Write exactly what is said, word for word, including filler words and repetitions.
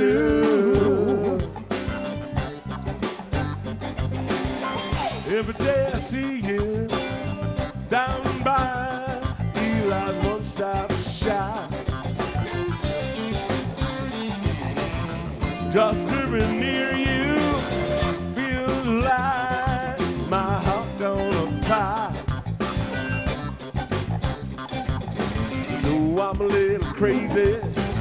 do. Every day I see you down by Eli's one-stop shop. Just to be near you feels like my heart gonna pop. You know I'm a little crazy